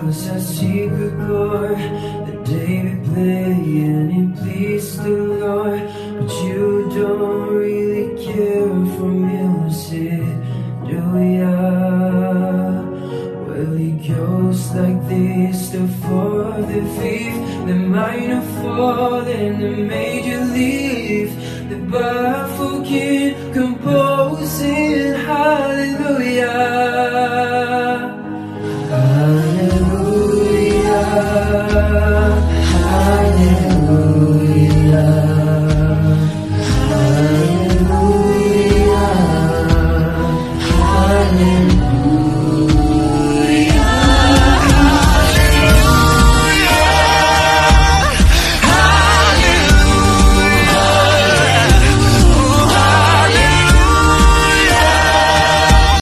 was a secret chord that David played and it pleased the Lord. But you don't really care for music, do ya? Well, it goes like this: the fourth, the fifth, the minor fall, and the major leaf. The baffled king composed